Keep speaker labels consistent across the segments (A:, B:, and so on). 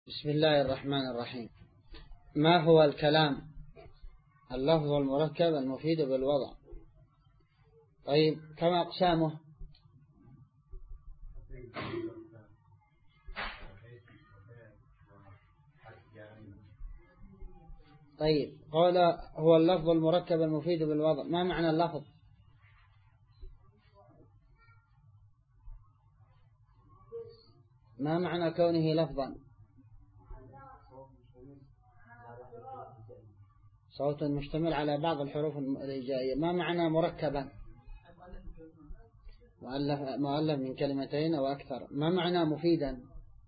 A: بسم الله الرحمن الرحيم. ما هو الكلام؟ اللفظ المركب المفيد بالوضع. طيب كما أقسامه؟ طيب قال هو اللفظ المركب المفيد بالوضع. ما معنى اللفظ؟ ما معنى كونه لفظا؟ صوت مشتمل على بعض الحروف الهجائية. ما معنى مركبا؟ مؤلف من كلمتين أو أكثر. ما معنى مفيدا؟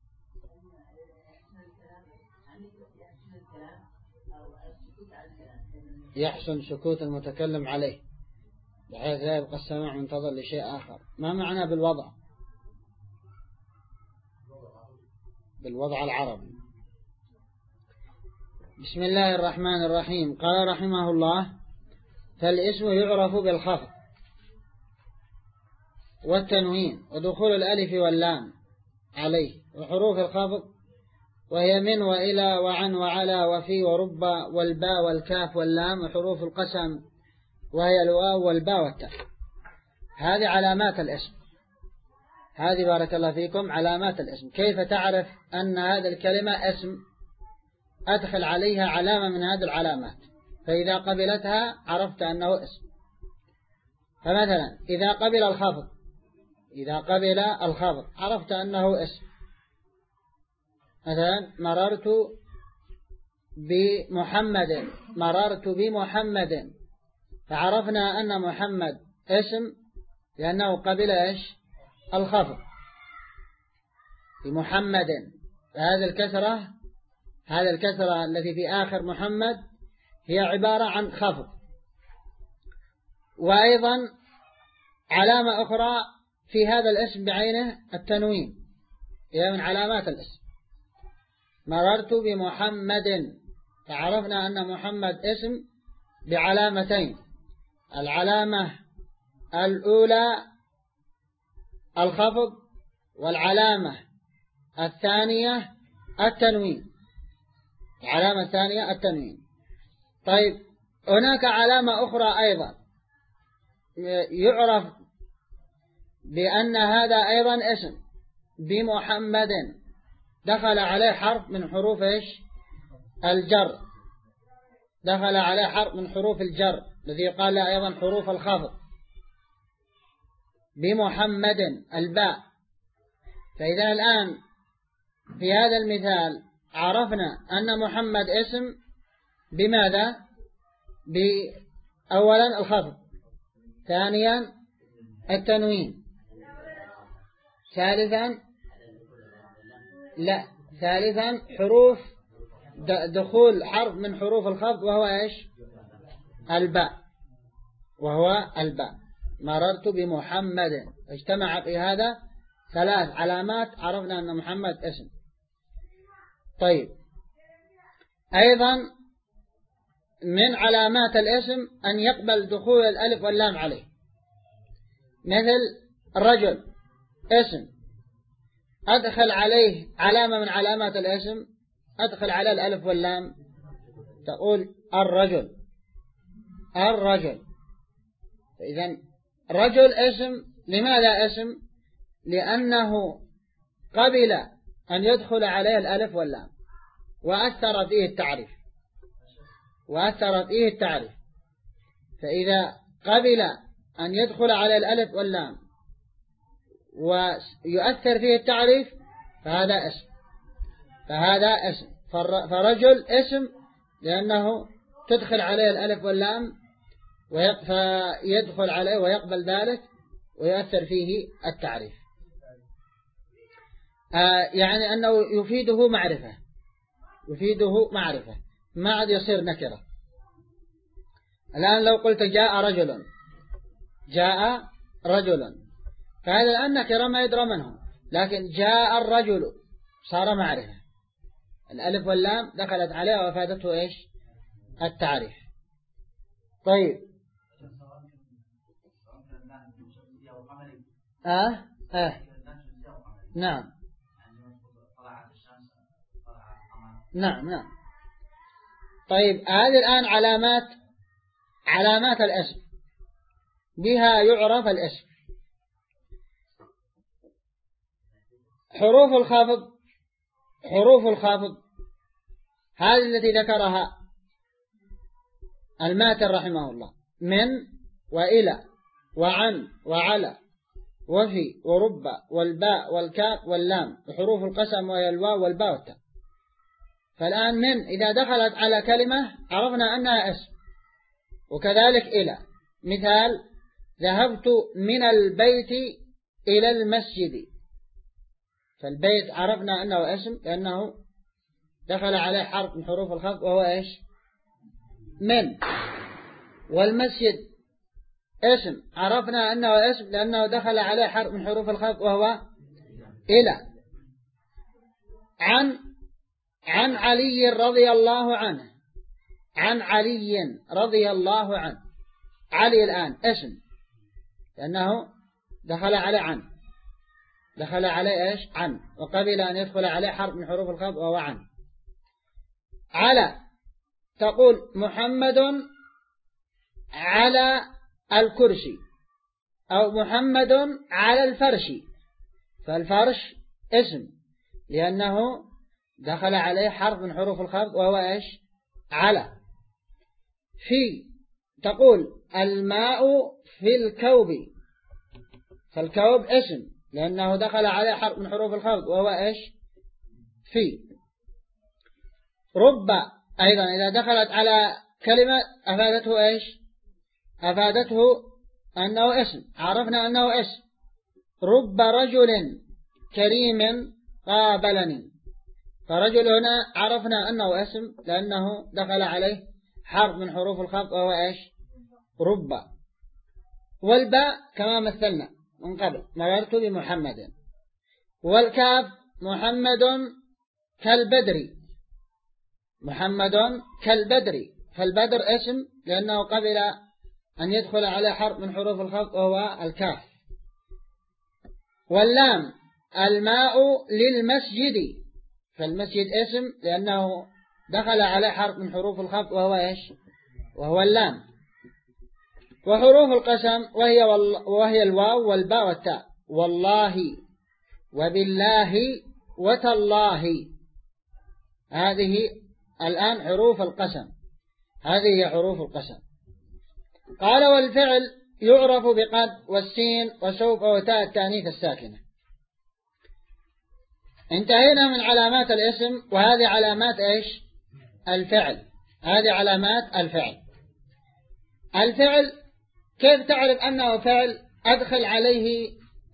A: يحسن سكوت المتكلم عليه بحيث لا يبقى السماع منتظر لشيء آخر. ما معنى بالوضع؟ بالوضع العربي. بسم الله الرحمن الرحيم. قال رحمه الله: فالاسم يعرف بالخفض والتنوين ودخول الألف واللام عليه وحروف الخفض، وهي من وإلى وعن وعلى وفي ورب والباء والكاف واللام، وحروف القسم وهي الواو والباء والتاء. هذه علامات الاسم. هذه بارك الله فيكم علامات الاسم. كيف تعرف أن هذه الكلمة اسم؟ أدخل عليها علامة من هذه العلامات، فإذا قبلتها عرفت أنه اسم. فمثلا إذا قبل الخفض عرفت أنه اسم. مثلا مررت بمحمد، فعرفنا أن محمد اسم لأنه قبل الخفض بمحمد. هذه الكسرة التي في آخر محمد هي عبارة عن خفض. وأيضا علامة أخرى في هذا الاسم بعينه التنوين، هي من علامات الاسم. مررت بمحمد، فعرفنا أن محمد اسم بعلامتين: العلامة الأولى الخفض، والعلامة الثانية التنوين. طيب هناك علامة أخرى أيضا يعرف بأن هذا أيضا اسم، بمحمد، دخل عليه حرف من حروف الجر، الذي قال أيضا حروف الخفض. بمحمد الباء. فإذا الآن في هذا المثال عرفنا أن محمد اسم بماذا؟ أولا الخفض، ثانيا التنوين، ثالثا حروف دخول حرف من حروف الخفض وهو الباء. مررت بمحمد، اجتمع في هذا 3 علامات، عرفنا أن محمد اسم. طيب أيضا من علامات الاسم أن يقبل دخول الألف واللام عليه. مثل الرجل اسم، أدخل عليه علامة من علامات الاسم، أدخل على الألف واللام، تقول الرجل. فإذا رجل اسم. لماذا اسم؟ لأنه قبل أن يدخل عليه الألف واللام وأثر فيه التعريف. فإذا قبل أن يدخل على الألف واللام ويؤثر فيه التعريف فهذا اسم. فرجل اسم لأنه تدخل عليه الألف واللام فيدخل عليه ويقبل ذلك ويؤثر فيه التعريف. يعني أنه يفيده معرفة، ما عاد يصير نكرة. الآن لو قلت جاء رجل، فهذا الآن نكرة ما يدرى منه، لكن جاء الرجل صار معرفة، الألف واللام دخلت عليه وفادته التعريف. طيب نعم. نعم نعم. طيب هذه الآن علامات الاسم، بها يعرف الاسم. حروف الخافض هذه التي ذكرها الماتن رحمه الله: من وإلى وعن وعلى وفي ورب والباء والكاف واللام، وحروف القسم وهي الواو والباء والتاء. فالآن من إذا دخلت على كلمة عرفنا أنها اسم، وكذلك إلى. مثال: ذهبت من البيت إلى المسجد، فالبيت عرفنا أنه اسم لأنه دخل عليه حرف من حروف الخفض وهو إيش؟ من. والمسجد اسم عرفنا أنه اسم لأنه دخل عليه حرف من حروف الخفض وهو إلى. عن علي رضي الله عنه، عن علي رضي الله عنه. علي الآن اسم لأنه دخل عليه دخل عليه إيش؟ عن، وقبل أن يدخل عليه حرف من حروف الخفض وهو عن. على تقول محمد على الكرسي، أو محمد على الفرش، فالفرش اسم لأنه دخل عليه حرف من حروف الخفض وهو إيش؟ على. في تقول الماء في الكوب، فالكوب اسم لأنه دخل عليه حرف من حروف الخفض وهو إيش؟ في. رب أيضا إذا دخلت على كلمة أفادته إيش؟ أفادته أنه اسم، عرفنا أنه اسم. رب رجل كريم قابلني، فرجل هنا عرفنا أنه اسم لأنه دخل عليه حرف من حروف الخفض وهو إيش؟ رب. والباء كما مثلنا من قبل: مررت بمحمد. والكاف محمد كالبدر، محمد كالبدر، فالبدر اسم لأنه قبل أن يدخل على حرف من حروف الخفض وهو الكاف. واللام الماء للمسجد، فالمسجد اسم لأنه دخل على حرف من حروف الخفض وهو إيش؟ وهو اللام. وحروف القسم وهي الواو والباء والتاء: والله وبالله وتالله. هذه الآن حروف القسم، هذه هي حروف القسم. قال: والفعل يعرف بقد والسين وسوف وتاء التانيث الساكنة. انتهينا من علامات الاسم، وهذه علامات ايش؟ الفعل. هذه علامات الفعل. الفعل كيف تعرف أنه فعل؟ أدخل عليه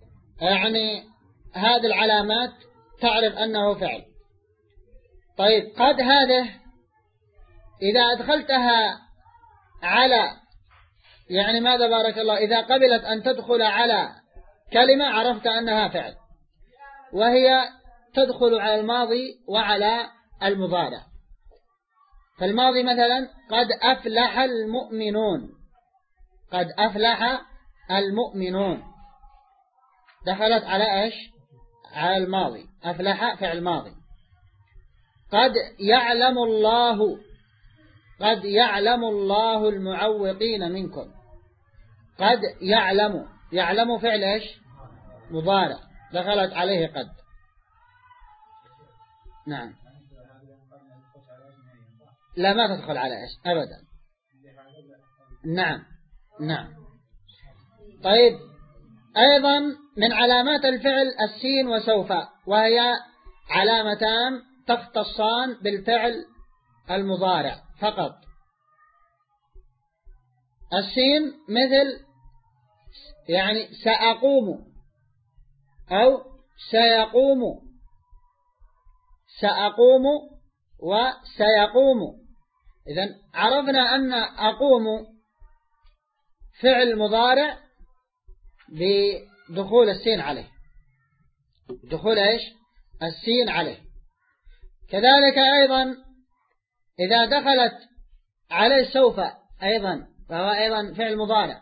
A: هذه العلامات تعرف أنه فعل. طيب قد هذه إذا أدخلتها على ماذا بارك الله، إذا قبلت أن تدخل على كلمة عرفت أنها فعل، وهي تدخل على الماضي وعلى المضارع. فالماضي مثلا: قد أفلح المؤمنون، قد أفلح المؤمنون، دخلت على إيش؟ على الماضي، أفلح فعل ماضي. قد يعلم الله، قد يعلم الله المعوقين منكم، قد يعلم فعل إيش؟ مضارع، دخلت عليه قد. نعم. لا ما تدخل على إيش أبدا. نعم نعم. طيب أيضا من علامات الفعل السين وسوف، وهي علامتان تختصان بالفعل المضارع فقط. السين مثل سأقوم أو سيقوم، سأقوم وسيقوم. إذن عرفنا أن أقوم فعل مضارع بدخول السين عليه، دخول إيش؟ السين عليه. كذلك أيضا إذا دخلت عليه سوف أيضا، فهو أيضا فعل مضارع.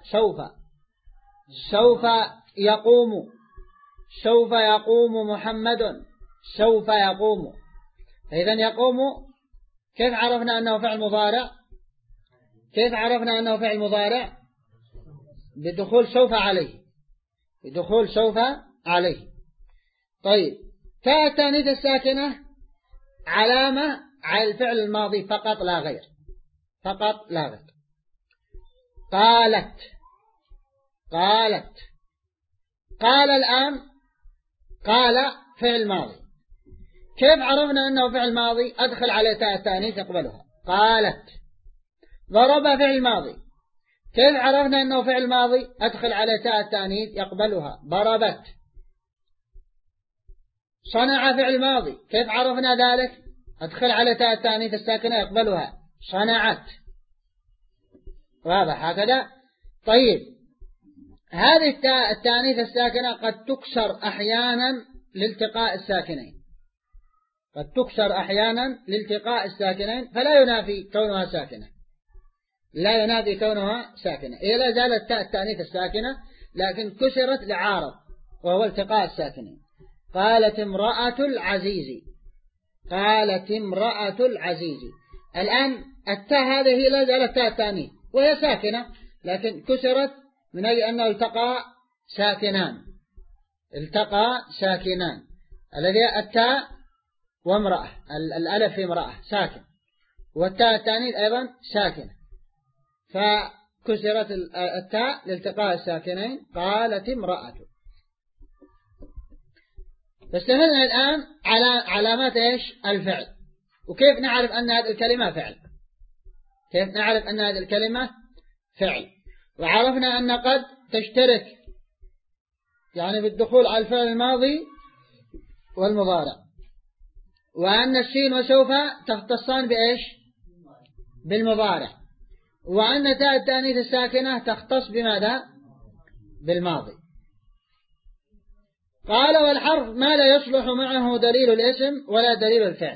A: سوف يقوم، سوف يقوم محمد، سوف يقوم. فإذا يقوم كيف عرفنا أنه فعل مضارع؟ كيف عرفنا أنه فعل مضارع؟ بدخول سوف عليه، بدخول سوف عليه. طيب تاء التانيث الساكنة علامة على الفعل الماضي فقط لا غير، فقط لا غير. قالت، قالت، قال الآن، قال فعل ماضي، كيف عرفنا أنه فعل ماضي؟ أدخل على تاء التانيث يقبلها. قالت. ضرب فعل ماضي، كيف عرفنا أنه فعل ماضي؟ أدخل على تاء التانيث يقبلها. ضربت. صنع فعل ماضي، كيف عرفنا ذلك؟ أدخل على تاء التانيث الساكنة يقبلها. صنعت. واضح هكذا؟ طيب هذه التاء التانيث الساكنة قد تكسر أحيانا لالتقاء الساكنين، قد تكسر أحيانا لالتقاء الساكنين، فلا ينافي كونها ساكنة، لا ينافي كونها ساكنة. هي لا زالت تاء التانيث الساكنة لكن كسرت لعارض وهو التقاء الساكنين. قالت امرأة العزيز، قالت امرأة العزيز. الآن التاء هذه لا زالت تاء التانيث وهي ساكنة لكن كسرت من أجل أنه التقى ساكنان، التقى ساكنان الذي التاء وامرأة، الألف في امرأة ساكن، والتاء التانيث أيضا ساكنة، فكسرت التاء لالتقاء الساكنين. قالت امرأة. فاستفدنا الآن على علامات إيش؟ الفعل. وكيف نعرف أن هذه الكلمة فعل؟ كيف نعرف أن هذه الكلمة فعل؟ وعرفنا أن قد تشترك يعني بالدخول على الفعل الماضي والمضارع، وأن السين وسوف تختصان بإيش؟ بالمضارع، وأن تاء التانيث الساكنة تختص بماذا؟ بالماضي. قال والحرف ما لا يصلح معه دليل الاسم ولا دليل الفعل.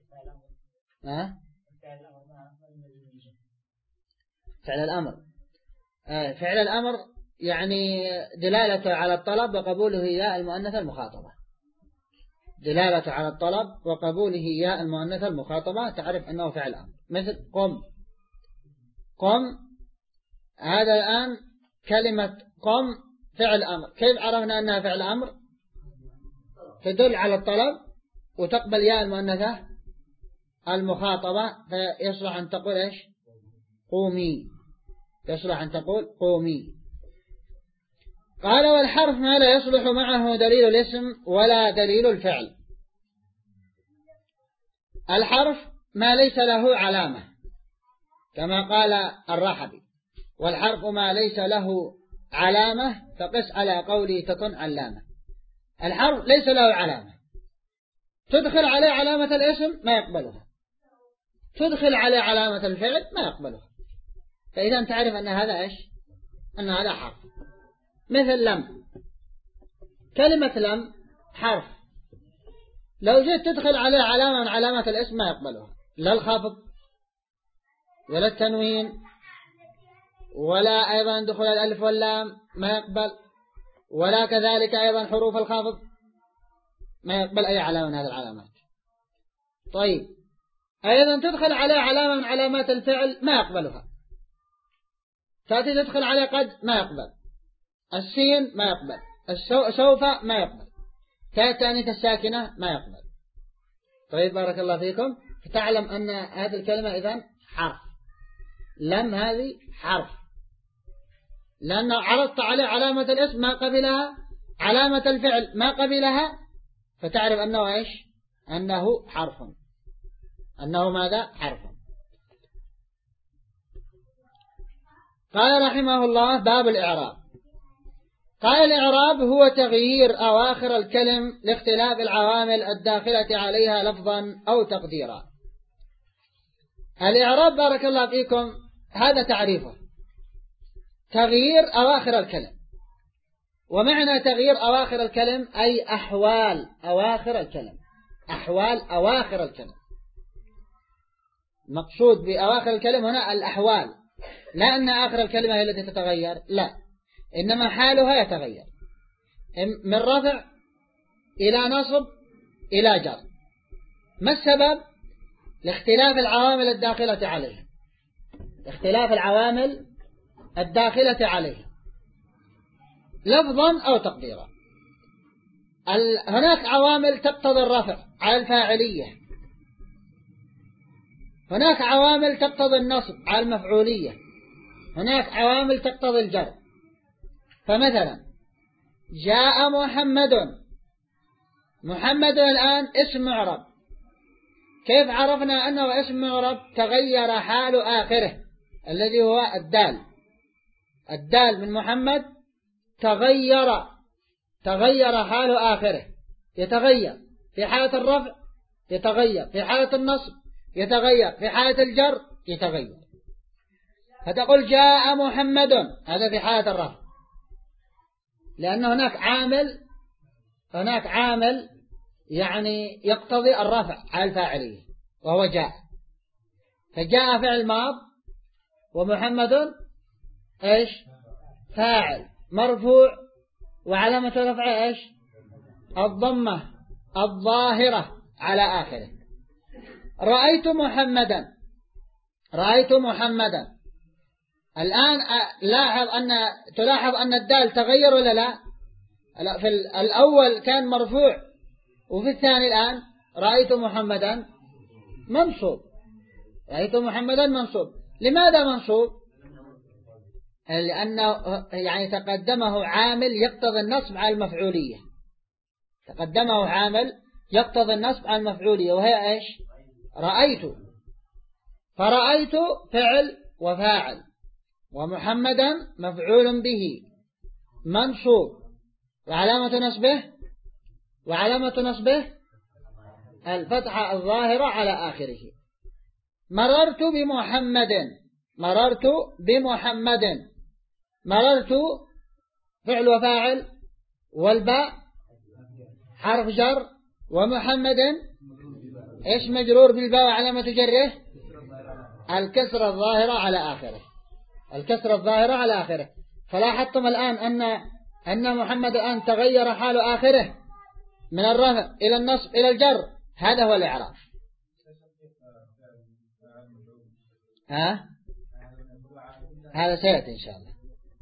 A: فعل الأمر، فعل الأمر يعني دلالة على الطلب وقبوله ياء المؤنث المخاطبة، دلالة على الطلب وقبوله ياء المؤنث المخاطبة، تعرف أنه فعل أمر. مثل قم، قم، هذا الآن كلمة قم فعل أمر، كيف عرفنا أنها فعل أمر؟ تدل على الطلب وتقبل ياء المؤنثة المخاطبة، فيصلح أن تقول إيش؟ قومي، يصلح أن تقول قومي. قال والحرف ما لا يصلح معه دليل الاسم ولا دليل الفعل. الحرف ما ليس له علامة كما قال الرحبي، والحرف ما ليس له علامة فقس على قوله تكن علامة. الحرف ليس له علامة، تدخل عليه علامة الاسم ما يقبلها، تدخل عليه علامة الفعل ما يقبلها، فإذا تعرف أن هذا إيش؟ أن هذا حرف. مثل لم، كلمة لم حرف، لو جيت تدخل عليه علامة من علامات الاسم ما يقبلها، لا الخفض ولا التنوين ولا أيضا دخول الألف واللام ما يقبل، ولا كذلك أيضا حروف الخفض ما يقبل أي علامة من هذه العلامات. طيب أيضا تدخل عليه علامة من علامات الفعل ما يقبلها، تأتي تدخل عليه قد ما يقبل، السين ما يقبل، سوف ما يقبل، تاء التانيث الساكنة ما يقبل. طيب بارك الله فيكم، فتعلم أن هذه الكلمة إذن حرف. لم هذه حرف، لأن عرضت عليه علامة الاسم ما قبلها، علامة الفعل ما قبلها، فتعرف أنه إيش؟ أنه حرف، أنه ماذا؟ حرف. قال رحمه الله باب الإعراب. قال الإعراب هو تغيير أواخر الكلم لاختلاف العوامل الداخلة عليها لفظا أو تقديرا. الإعراب بارك الله فيكم هذا تعريفه، تغيير أواخر الكلم. ومعنى تغيير أواخر الكلم أي أحوال أواخر الكلم، أحوال أواخر الكلم. مقصود بأواخر الكلم هنا الأحوال، لا أن آخر الكلمة هي التي تتغير، لا، إنما حالها يتغير من رفع إلى نصب إلى جر، ما السبب؟ لاختلاف العوامل الداخلة عليه، اختلاف العوامل الداخلة عليه لفظا أو تقديرا. هناك عوامل تقتضي الرفع على الفاعلية، هناك عوامل تقتضي النصب على المفعولية، هناك عوامل تقتضي الجر. فمثلا جاء محمد، محمد الآن اسم معرب، كيف عرفنا أنه اسم معرب؟ تغير حال آخره الذي هو الدال، الدال من محمد تغير حال آخره، يتغير في حالة الرفع، يتغير في حالة النصب، يتغير في حالة الجر، يتغير. فتقول جاء محمد، هذا في حالة الرفع، لأن هناك عامل يعني يقتضي الرفع على الفاعلية وهو جاء. فجاء فعل ماض، ومحمد ايش؟ فاعل مرفوع، وعلامة رفعه ايش؟ الضمة الظاهرة على آخره. رأيت محمدا. الآن تلاحظ أن الدال تغير ولا لا؟ في الأول كان مرفوع، وفي الثاني الآن رأيت محمدا منصوب، رأيت محمدا منصوب. لماذا منصوب؟ لأنه يعني تقدمه عامل يقتضي النصب على المفعولية، تقدمه عامل يقتضي النصب على المفعولية، وهي ايش؟ رأيت. فرأيت فعل وفاعل، ومحمدا مفعول به منصوب، وعلامة نصبه الفتحة الظاهرة على آخره. مررت بمحمد، مررت فعل وفاعل، والباء حرف جر، ومحمد ايش مجرور بالباء وعلامة جره؟ الكسرة الظاهرة على آخره، الكسرة الظاهرة على آخره. فلاحظتم الآن أن محمد الآن تغير حال آخره من الرفع إلى النصب إلى الجر. هذا هو الإعراب. هذا سيأتي إن شاء الله،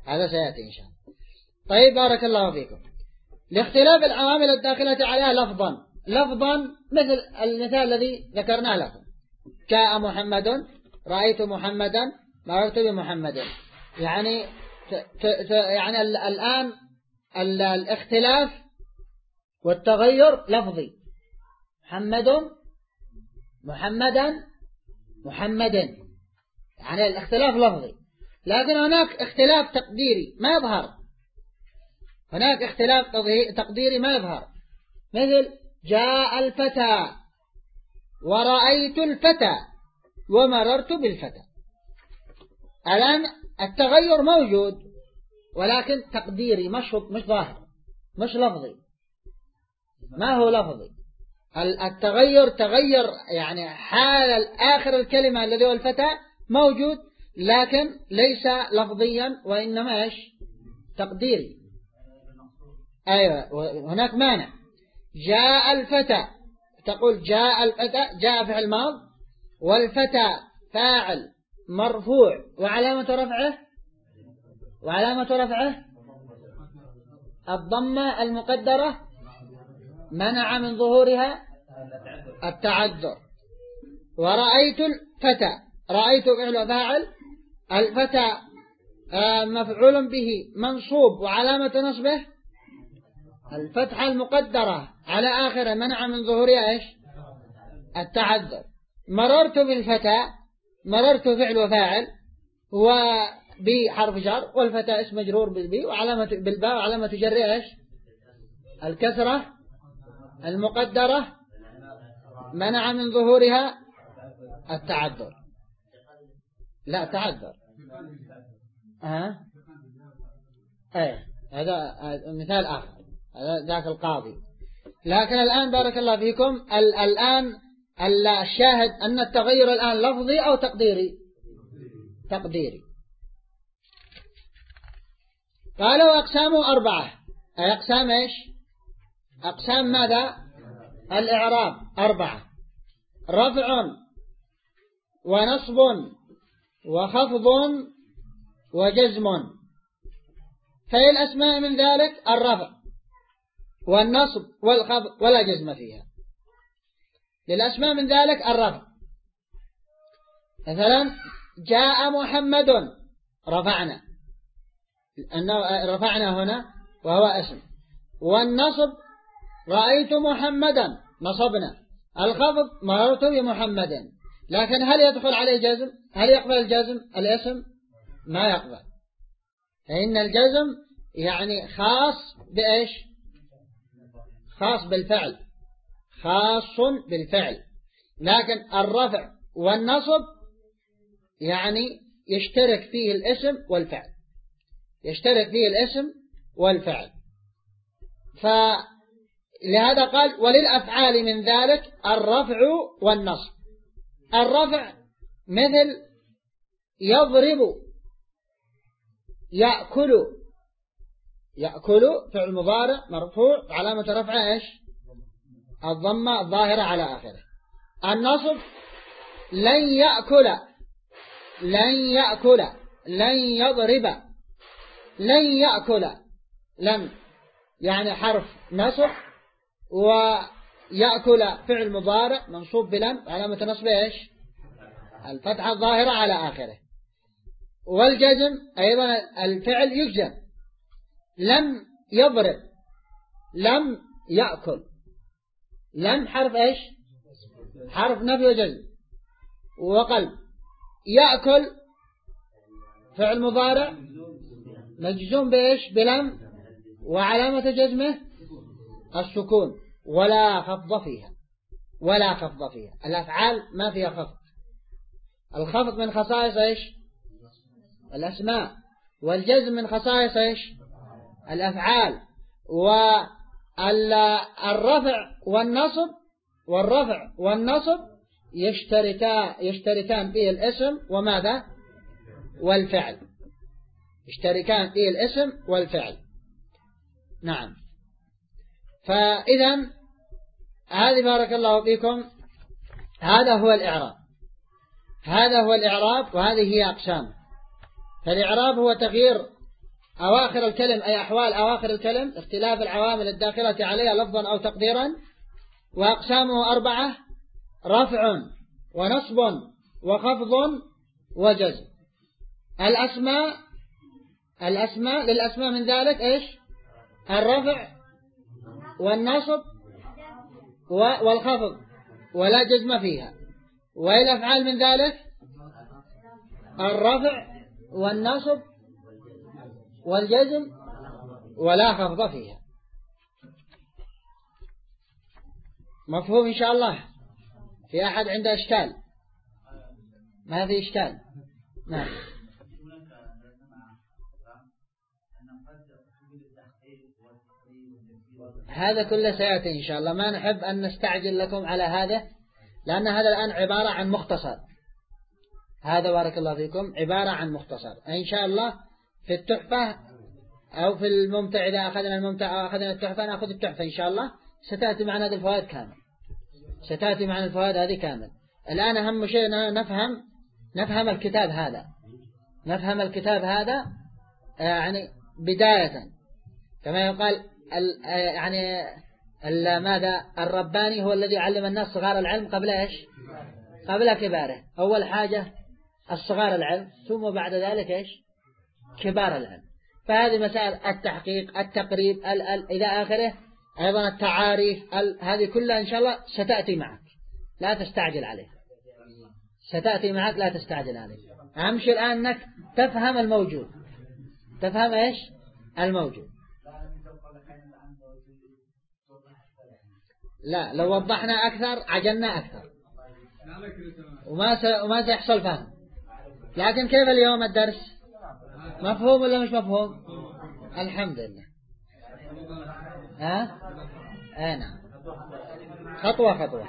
A: طيب بارك الله فيكم. لاختلاف العوامل الداخلة عليها لفظا مثل المثال الذي ذكرناه لكم: جاء محمد، رأيت محمدا، مررت بمحمد. يعني الآن الاختلاف والتغير لفظي: محمدا، يعني الاختلاف لفظي. لكن هناك اختلاف تقديري ما يظهر، مثل جاء الفتى، ورأيت الفتى، ومررت بالفتى. الآن التغير موجود، ولكن تقديري مش ظاهر، مش لفظي. ما هو لفظي؟ التغير تغير يعني حال آخر الكلمة الذي هو الفتى موجود، لكن ليس لفظيا، وإنما ايش؟ تقديري. أيوة، هناك مانع. جاء الفتى، تقول جاء الفتى، جاء فعل ماض، والفتى فاعل مرفوع، وعلامة رفعه الضمة المقدرة منع من ظهورها التعذر. ورأيت الفتى، رأيت فعل فاعل، الفتى مفعول به منصوب، وعلامة نصبه الفتحة المقدرة على آخره منع من ظهورها ايش؟ التعذر. مررت بالفتى، مررت فعل وفاعل، وبي حرف جر، والفتى اسم مجرور بالباء وعلامة جره ايش؟ الكسرة المقدرة منع من ظهورها التعذر. لا تعذر. هذا مثال آخر، هذا ذاك القاضي. لكن الآن بارك الله فيكم، الآن الشاهد أن التغير الآن لفظي أو تقديري؟ تقديري. قالوا أقسامه 4. أقسام إيش؟ أقسام ماذا؟ الإعراب 4. رفع ونصب وخفض وجزم. فهي الأسماء من ذلك الرفع والنصب والخفض ولا جزم فيها. للأسماء من ذلك الرفع، مثلا جاء محمد رفعنا، رفعنا هنا وهو اسم. والنصب رأيت محمدا نصبنا. الخفض مررت بمحمد. لكن هل يدخل عليه الجزم؟ هل يقبل الجزم الاسم؟ ما يقبل. فإن الجزم يعني خاص بإيش؟ خاص بالفعل، خاص بالفعل. لكن الرفع والنصب يعني يشترك فيه الاسم والفعل، يشترك فيه الاسم والفعل. فلهذا قال وللأفعال من ذلك الرفع والنصب. الرفع مثل يضرب، يأكل. يأكل فعل مضارع مرفوع علامة رفعه ايش؟ الضمة الظاهرة على آخره. النصب لن يأكل، لن يأكل، لن يضرب، لن يأكل. لن يعني حرف نصب، ويأكل فعل مضارع منصوب بلن علامة نصبه ايش؟ الفتحة الظاهرة على آخره. والجزم أيضا الفعل يجزم، لم يضرب، لم يأكل. لم حرف ايش؟ حرف نفي وجزم وقلب. يأكل فعل مضارع مجزوم بايش؟ بلم، وعلامة جزمه السكون، ولا خفض فيها، ولا خفض فيها. الأفعال ما فيها خفض. الخفض من خصائص ايش؟ الأسماء. والجزم من خصائص ايش؟ الأفعال. والرفع والنصب، والرفع والنصب يشتركان فيه الاسم وماذا؟ والفعل، يشتركان فيه الاسم والفعل. نعم. فإذا هذه بارك الله فيكم هذا هو الإعراب، هذا هو الإعراب، وهذه هي أقسام. فالإعراب هو تغيير أواخر الكلم، أي أحوال أواخر الكلم، اختلاف العوامل الداخلة عليها لفظا أو تقديرا. وأقسامه 4: رفع ونصب وخفض وجزم. الأسماء للأسماء من ذلك إيش؟ الرفع والنصب والخفض ولا جزم فيها. والأفعال من ذلك الرفع والنصب والجزم ولا خفض فيها. مفهوم إن شاء الله؟ في أحد عنده إشكال؟ ما في إشكال. نعم. هذا كله سيأتي إن شاء الله. ما نحب أن نستعجل لكم على هذا، لأن هذا الآن عبارة عن مختصر. هذا بارك الله فيكم عبارة عن مختصر. إن شاء الله في التحفة أو في الممتع، إذا أخذنا الممتع أو أخذنا التحفة نأخذ التحفة إن شاء الله. ستأتي معنا هذه الفوائد كامل، ستأتي معنا الفوائد هذه كامل. الآن أهم شيء نفهم الكتاب هذا، نفهم الكتاب هذا يعني بداية، كما يقال يعني ماذا؟ الرباني هو الذي علم الناس صغار العلم قبل إيش؟ قبل كباره. أول حاجة الصغار العلم، ثم بعد ذلك إيش؟ كبار العلم. فهذه مسائل التحقيق، التقريب، إلى آخره. أيضا التعاريف، هذه كلها إن شاء الله ستأتي معك، لا تستعجل عليها، ستأتي معك لا تستعجل عليها. أهم شيء الآن أنك تفهم الموجود، تفهم إيش؟ الموجود. لا، لو وضحنا أكثر عجلنا أكثر وما سيحصل فهم. لكن كيف اليوم الدرس؟ مفهوم ولا مش مفهوم؟ الحمد لله. نعم. خطوة خطوة.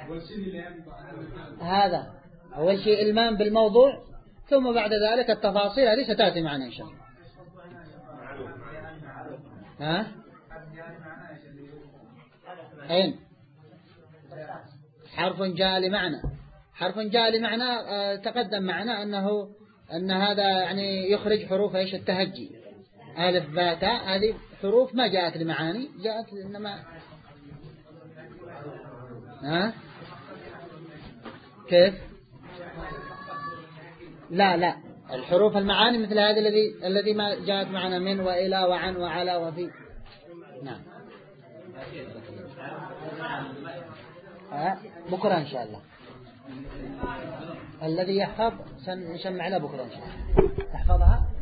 A: هذا أول شيء إلمام بالموضوع، ثم بعد ذلك التفاصيل هذه ستأتي معنا إن شاء الله. أين؟ حرف جاء لمعنى. حرف جاء لمعنى تقدم معنا أن هذا يعني يخرج حروف إيش التهجي. ألف باء تاء هذه حروف ما جاءت لمعاني، جاءت إنما كيف؟ لا الحروف المعاني مثل هذه الذي ما جاءت معنا من وإلى وعن وعلى وفي. نعم. بكرة إن شاء الله الذي يحفظ سنشمع له بكرة إن شاء الله تحفظها.